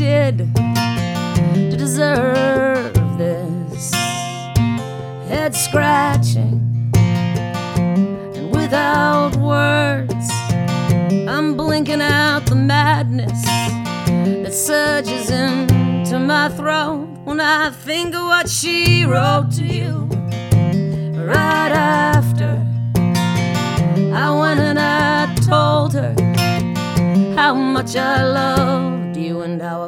did to deserve this? Head scratching, and without words, I'm blinking out the madness that surges into my throat when I think of what she wrote to you right after I went and I told her how much I love